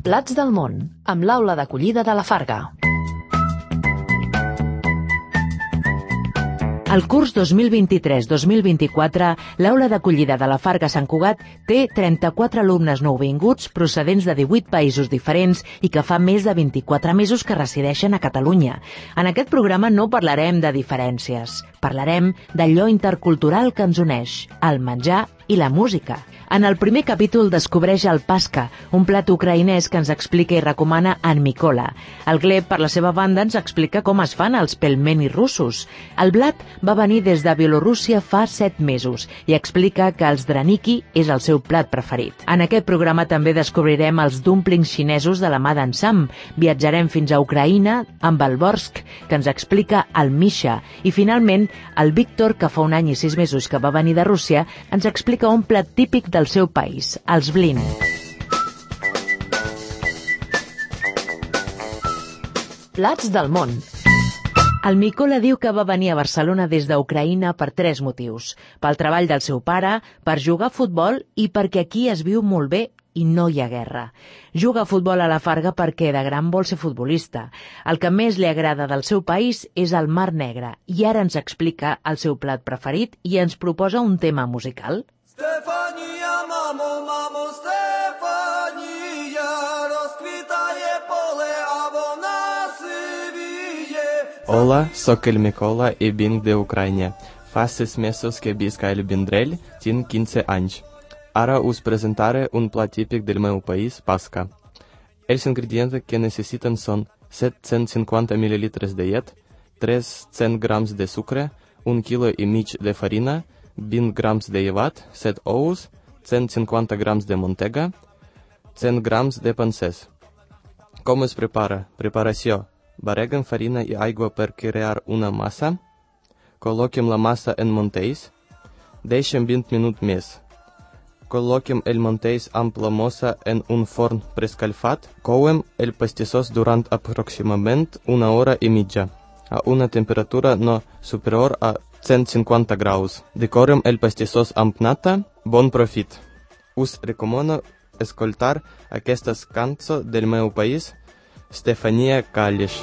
Plats del món, amb l'aula d'acollida de la Farga. El curs 2023-2024, l'aula d'acollida de la Farga Sant Cugat té 34 alumnes nouvinguts procedents de 18 països diferents i que fa més de 24 mesos que resideixen a Catalunya. En aquest programa no parlarem de diferències, parlarem d'allò intercultural que ens uneix, el menjar i la música. En el primer capítol descobreix el pasca, un plat ucraïnès que ens explica i recomana en Mikola. El Gleb, per la seva banda, ens explica com es fan els pelmeni russos. El blat va venir des de Bielorússia fa 7 mesos i explica que els draniki és el seu plat preferit. En aquest programa també descobrirem els dumplings xinesos de la mà d'en Sam. Viatjarem fins a Ucraïna amb el Borsk, que ens explica el Misha. I finalment, el Víctor, que fa 1 any i 6 mesos que va venir de Rússia, ens explica un plat típic del seu país, els blin. Plats del món. El Mikola diu que va venir a Barcelona des d'Ucraïna per 3 motius. Pel treball del seu pare, per jugar a futbol i perquè aquí es viu molt bé i no hi ha guerra. Juga a futbol a la Farga perquè de gran vol ser futbolista. El que més li agrada del seu país és el Mar Negre i ara ens explica el seu plat preferit i ens proposa un tema musical. Стефанія, мамо, Стефанія, розквітає поле, а вона сивіє. Hola, soc el Mikola i vinc d'Ucraïna. Fa 6 mesos que visc a El Vendrell, tinc 15 anys. Ara us presentaré un plat típic del meu país, pasca. Els ingredients que necessiten són 750 ml de llet, 300 grams de sucre, 1,5 kg de farina, 20 grams de llevat, 7 ous, 150 grams de mantega, 100 grams de pancès. Com es prepara? Preparació. Barregem farina i aigua per crear una massa. Col·loquem la massa en manteix. Deixem 20 minuts més. Col·loquem el manteix amb la mossa en un forn preescalfat. Couem el pastissós durant aproximadament 1 hora i mitja, a una temperatura no superior a 150 graus. Decorem el pastissós amb nata. Bon profit! Us recomano escoltar aquestes cançons del meu país, Stefania Kalish.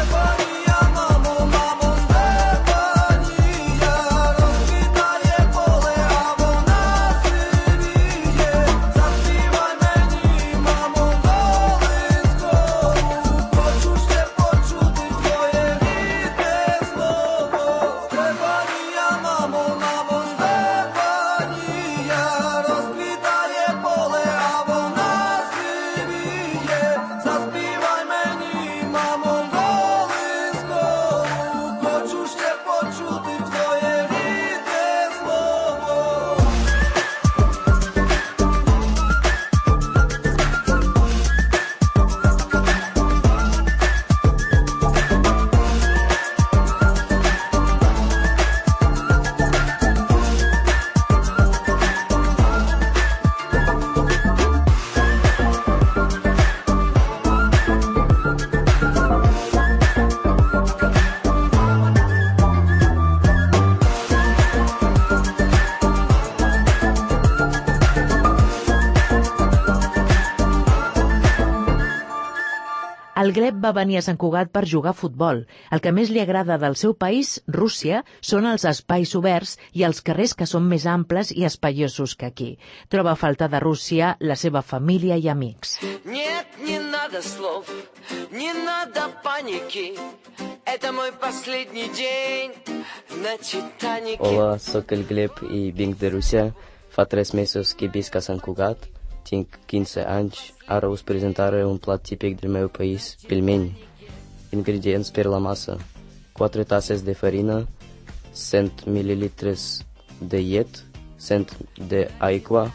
El Gleb va venir a Sant Cugat per jugar a futbol. El que més li agrada del seu país, Rússia, són els espais oberts i els carrers que són més amples i espaiosos que aquí. Troba a faltar de Rússia la seva família i amics. Нет, не надо слов, не надо паники. Это мой последний день на Титанике. Hola, soc el Gleb i vinc de Rússia. Fa 3 mesos que visc a Sant Cugat. Tinc 15 anys. Ara us presentaré un plat típic del meu país, pelmeni. Ingredients per la massa: 4 tasses de farina, 100 ml de llet, 100 d'aigua,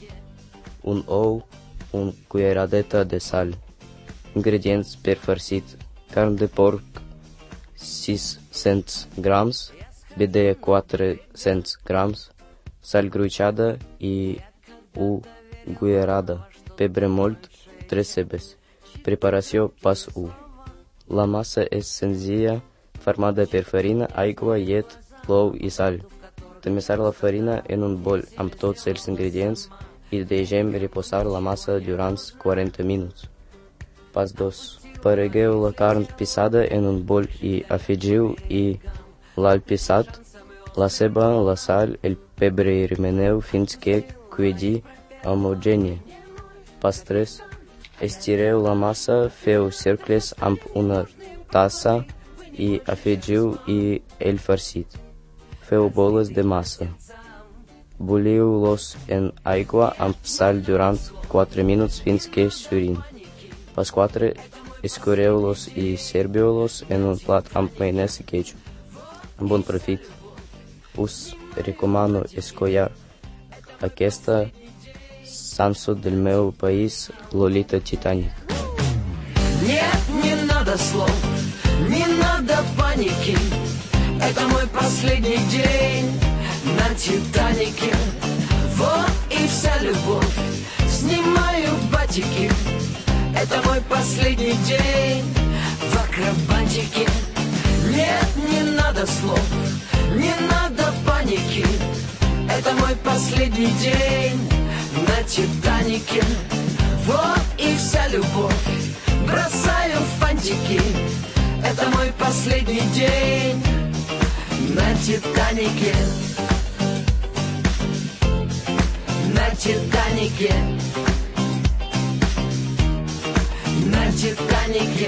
un ou, una cuiradeta de sal. Ingredients per farcit: carn de porc, 600 grams, vedella 400 grams, sal gruixada i guiarada, pebre mòlt, 3 cebes. Preparació pas 1. La massa és senzilla, formada per farina, aigua, llet, l'ou i sal. Tamissar la farina en un bol amb tots els ingredients i deixem reposar la massa durant 40 minuts. Pas 2. Paregueu la carn pisada en un bol i afegiu-hi l'all pisat, la ceba, la sal, el pebre i remeneu fins que quedi homogènia. Pas 3. Estireu la massa, feu cercles amb una tassa i afegiu-hi el farcit. Feu boles de massa. Buliu-los en aigua amb sal durant 4 minuts fins que surin. Pas 4. Escureu-los i serviu-los en un plat amb maionès i ketchup. Bon profit. Us recomano escollir aquesta cançó del meu país, Lolita Titanic. Нет, не надо слов, не надо паники. Это мой последний день на Титанике. Вот и вся любовь, снимаю батики. Это мой последний день в акробатике. Нет, не надо слов, не надо паники. Это мой последний день на Титанике. Вот и вся любовь, бросаю фантики. Это мой последний день на Титанике. На Титанике. На Титанике.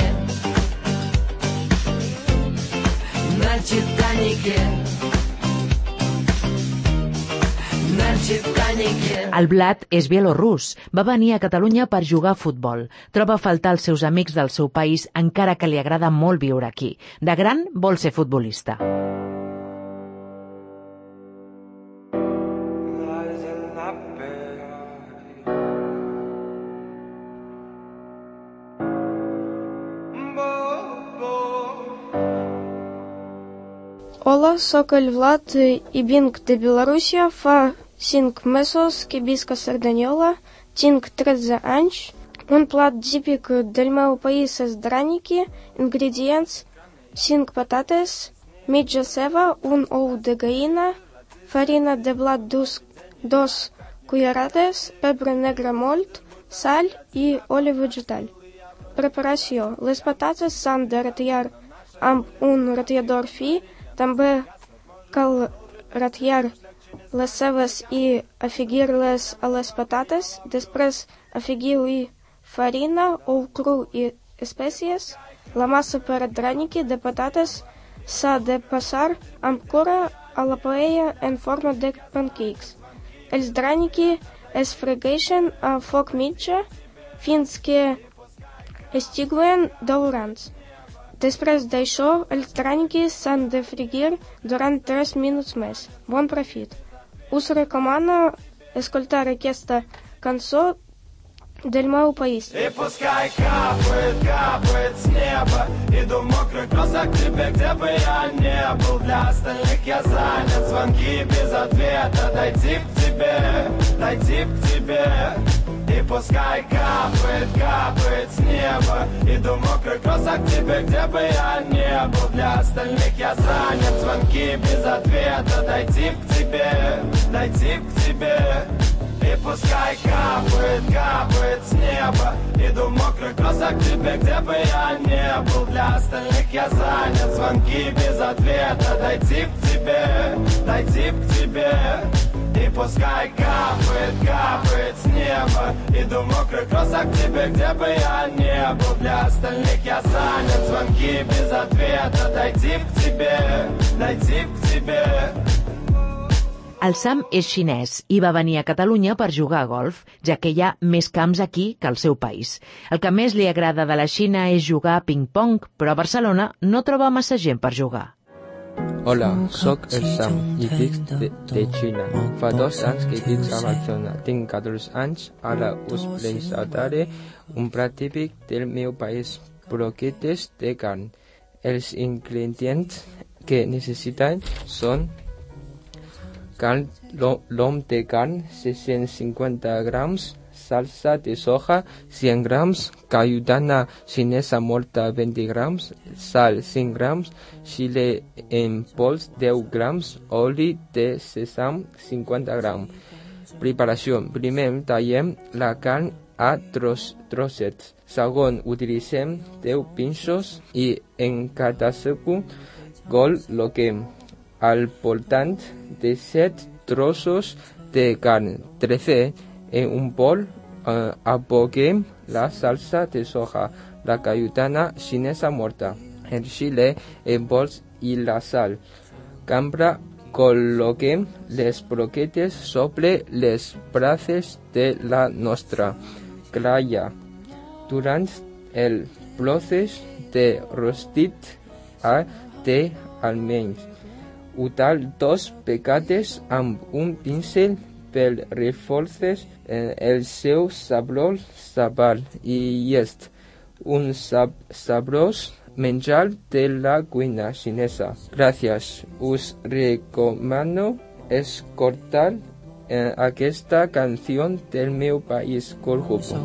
На Титанике. На Titanic. El Vlad és bielorrús. Va venir a Catalunya per jugar a futbol. Troba a faltar els seus amics del seu país, encara que li agrada molt viure aquí. De gran vol ser futbolista. Hola, soc el Vlad i vinc de Bielorússia. Fa 5 mesos que visc a Cerdanyola. Tinc 13 anys. Un plat típic del meu país és draniki. Ingredients: 5 patates, mitja ceba, un ou de gallina, farina de blat 2 cullerades, pebre negre mòlt, sal i oli vegetal. Preparació: les patates s'han de ratllar amb un ratllador fi. També cal ratllar les cebes i afegir-les a les patates. Després afegiu-hi farina, ou cru i espècies. La massa per a draniki de patates s'ha de passar amb cura a la paella en forma de pancakes. Els draniki es fregeixen a foc mitjà fins que estiguen daurats. Després d'això, els dranikis s'han de fregir durant 3 minuts més. Bon profit. Us recomano escoltar aquesta cançó del meu país. И пускай капает, капает с неба. Иду в мокрый кроссак к тебе, где бы я не был. Для остальных я занят, звонки без ответа. Дойти к тебе, дойти к тебе. И пускай капает, капает с неба. Иду в мокрый кроссак к тебе, где бы я не был. Для остальных я занят, звонки без ответа. Дойти к тебе, дойти к тебе. И пускай капает, капает с неба. Иду в мокрый кроссак к тебе, где бы я не был. Для остальных я занят, звонки без ответа. Дойти к тебе, дойти к тебе. И пускай капает, капает с неба. Иду в мокрый кроссак к тебе, где бы я не был. Для остальных я занят, звонки без ответа. Дойти к тебе, дойти к тебе. El Sam és xinès i va venir a Catalunya per jugar a golf, ja que hi ha més camps aquí que al seu país. El que més li agrada de la Xina és jugar a ping-pong, però a Barcelona no troba massa gent per jugar. Hola, sóc el Sam i vinc de Xina. Fa 2 anys que vinc a Barcelona. Tinc 14 anys. Ara us presentaré un plat típic del meu país, croquetes de carn. Els ingredients que necessiten són carn, lom de carn, 650 grams, salsa de soja, 100 grams, cayutana xinesa morta, 20 grams, sal, 5 grams, xile en pols, 10 grams, oli de sèsam, 50 grams. Preparació. Primer tallem la carn a trossets. Segon, utilitzem 10 pinços i en cadascun col·loquem al voltant de 7 trossos de carn. Tercer, en un bol aboquem la salsa de soja, la cayutana xinesa morta, el xile en bols i la sal. Cambra, col·loquem les broquetes sobre les brases de la nostra gralla. Durant el procés de rostit de almenys untar 2 pegades amb un pincel per reforçar el seu sabor i és un sabrós menjar de la cuina xinesa. Gràcies. Us recomano escoltar aquesta canció del meu país, Corjupo.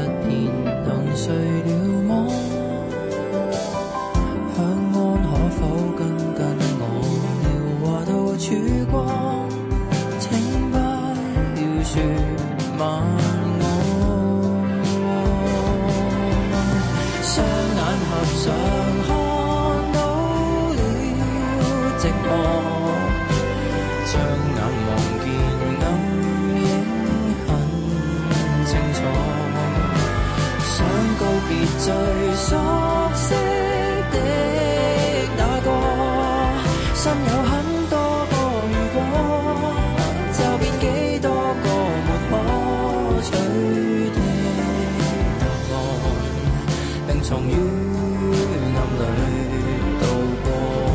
最熟悉的那個，心有很多個如果，就變幾多個沒可取的答案，並從於暗裏度過。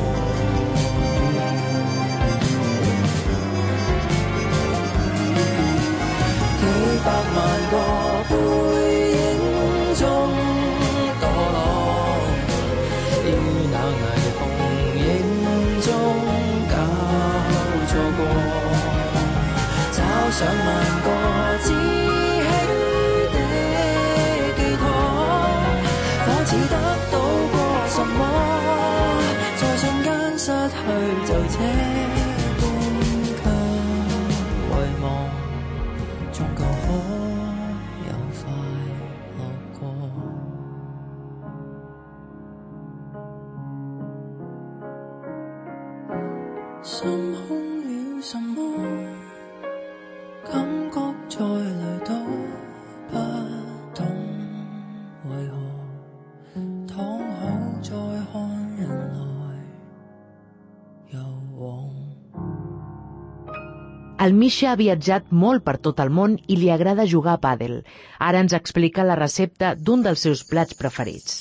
幾百萬個背影中上萬個知己的寄託，可似得到過什麼，在瞬間失去就這般卻遺忘，終究可有快樂過。心空了什麼？感覺再來都不懂為何，躺好再看人來又往。 El Misha ha viatjat molt per tot el món i li agrada jugar a pàdel. Ara ens explica la recepta d'un dels seus plats preferits.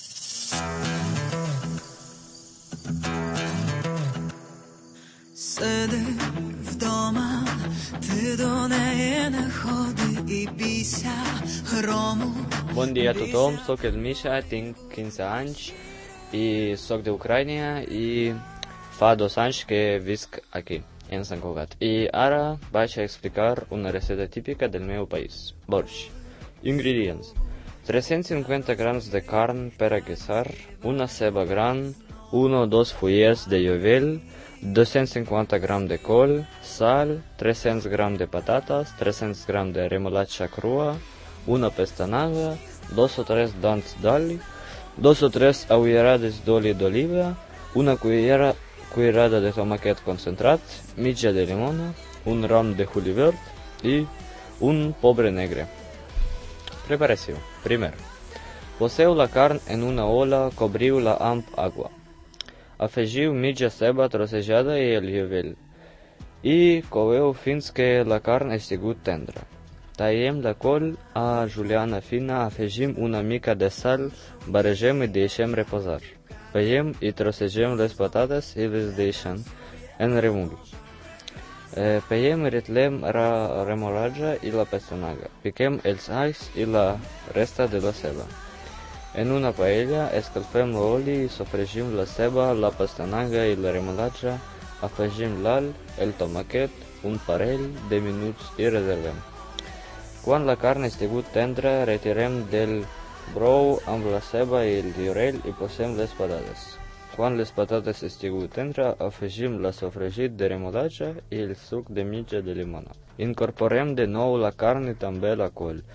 Bon dia a tothom, soc el Misha, tinc 15 anys i soc d'Ucrània i fa 2 anys que visc aquí, en Sant Cugat. I ara vaig a explicar una recepta típica del meu país, borsch. Ingredients: 350 grams de carn per a guisar, una ceba gran, 1 o 2 fullets de llovel, 250 grams de col, sal, 300 grams de patates, 300 grams de remolacha crua, una pastanaga, 2 o 3 dents d'oli, 2 o 3 cullerades d'oli d'oliva, una cullerada de tomàquet concentrat, mitja de llimona, un ram de julivert i un pobre negre. Preparació. Primer, poseu la carn en una olla, cobriu-la amb aigua. Afegiu mitja ceba trossejada i el llovel i coveu fins que la carn estigui tendra. Tallem la col a juliana fina, afegim una mica de sal, barregem i deixem reposar. Pellem i trossegem les patates i les deixem en remull. Pellem i retlem la remolatge i la pastanaga. Piquem els alls i la resta de la ceba. En una paella escalfem l'oli i sofregim la ceba, la pastanaga i la remolatge, afegim l'all, el tomàquet, un parell de minuts i reservem. Quan la carn estigui tendra, retirem del brou amb la ceba i el llorell i posem les patates. Quan les patates estigui tendra, afegim la sofregit de remolatge i el suc de mitja de llimona. Incorporem de nou la carn i també la col.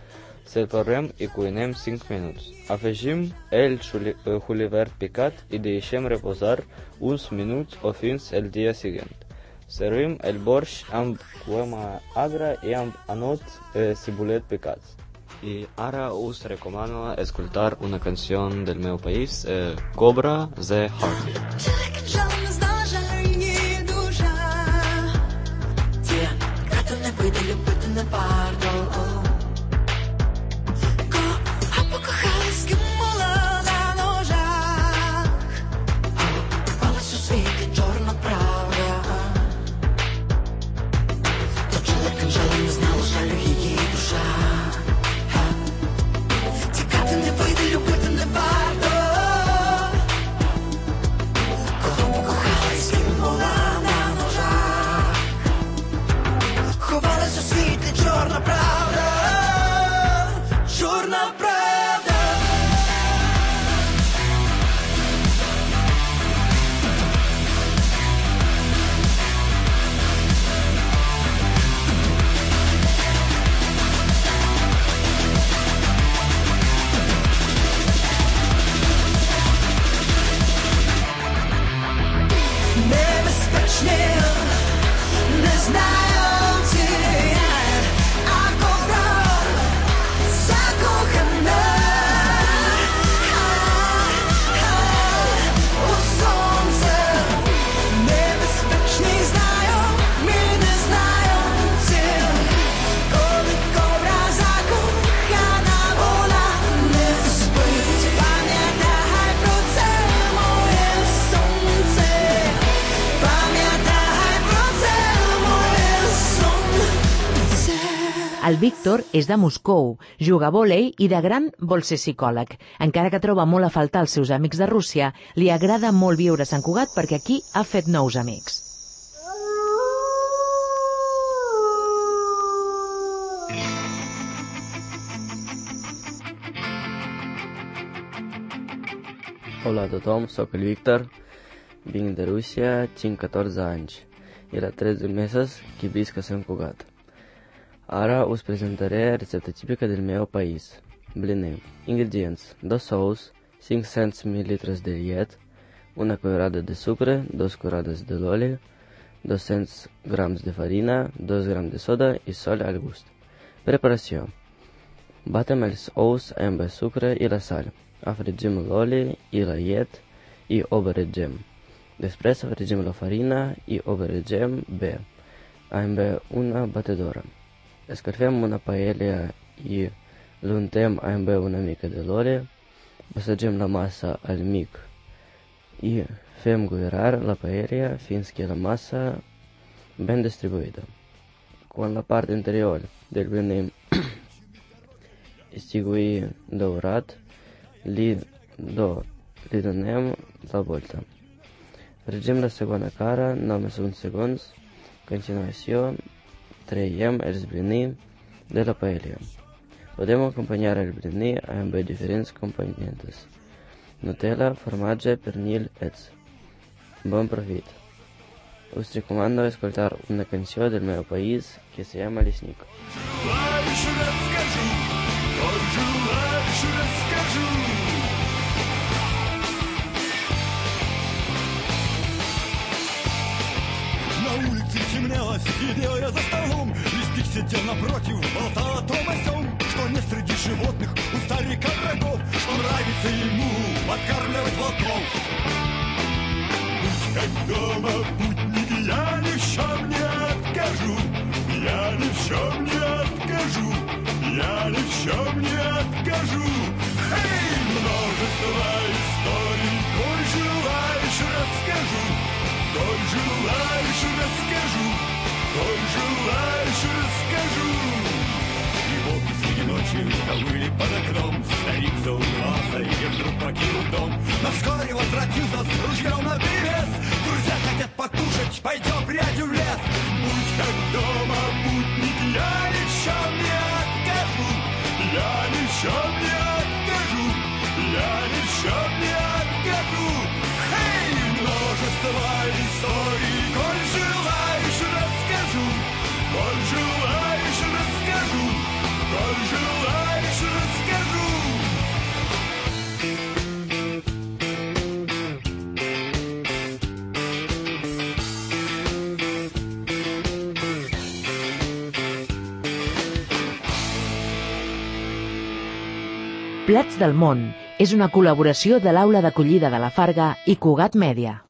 Separăm i cuinem 5 minuts. Afegim el julivert picat i deixem reposar uns minuts o fins el dia següent. Servim el borș amb crema agra i amb anot cibulet picat. I ara us recomano escoltar una canción del meu país, Cobra The Heart. El Víctor és de Moscou, juga a vòlei i de gran vol ser psicòleg. Encara que troba molt a faltar els seus amics de Rússia, li agrada molt viure a Sant Cugat perquè aquí ha fet nous amics. Hola a tothom, sóc el Víctor, vinc de Rússia, tinc 14 anys. Era 13 mesos que visc a Sant Cugat. Ara us presentaré recepta típica del meu país. Blini. Ingredients: 2 ous, 500 ml de llet, 1 cuillerada de sucre, 2 cuillerades de l'oli, 200 grams de farina, 2 grams de soda i sal al gust. Preparació. Batem els ous amb el sucre i la sal. Afregim l'oli i la llet i ho barregem. Després afregim la farina i ho barregem bé amb una batedora. Escalfem una paella i l'untem amb una mica de l'oli, passegem la massa al mic i fem cuinar la paella fins que la massa ben distribuïda. Quan la part interior del blini estigui daurat, li donem la volta. Fregim la segona cara, només uns segons. A continuació, traiem els blini de la paella. Podem acompanyar el blini amb diferents components: Nutella, formatge, pernil, ets. Bon profit! Us recomano escoltar una canció del meu país que se llama Лесник. Сидел я за столом, Лесник сидел напротив, болтал о том о сём, что не среди животных у старика врагов, что нравится ему подкармливать волков. Будь как дома, путники, я ни в чем не откажу, я ни в чем не откажу, я ни в чем не откажу. Эй, множество историй, коль желаешь, расскажу, коль желаешь, расскажу. Коль желаешь, расскажу. И волки среди ночи ковыли под окном. Старик заулыбался и вдруг покинул дом. Но вскоре возвратился с ружьем наперевес. Друзья хотят покушать, пойдем, приятель, в лес. Будь как дома, путник, я ни в чем не откажу. Я ни в чем не откажу. Я ни в чем не откажу. Эй, множество историй, коль желаешь, расскажу. Коль желаешь, расскажу, коль желаешь, Plats del món és una col·laboració de l'Aula d'Acollida de la Farga i Cugat Mèdia.